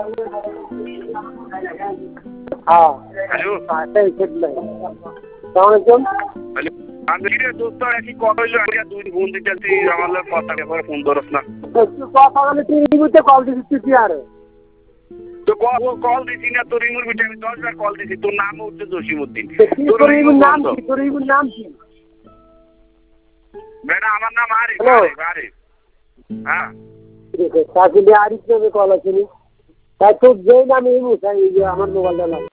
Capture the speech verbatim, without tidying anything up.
हाँ हेलो আমি রে দোস্ত একই কল হইলো আমি দুই ফোন দিতেছি আমার লোক কথা ব্যাপারে ফোন ধরস না কথা বলে তুই রিমুতে কল দিছিস তুই আরে তো কল কল দিছি না তোর রিমুর ভিতরে আমি দশ বার কল দিছি তোর নাম হচ্ছে জসিমউদ্দিন তোর রিমুর নাম কি তোর রিমুর নাম কি বেটা আমার নাম আরিফ আরিফ আরিফ হ্যাঁ তাহলে আরিফ কে কল আছে তাই তোর যেই নাম রিমু তাই আমার মোবাইলটা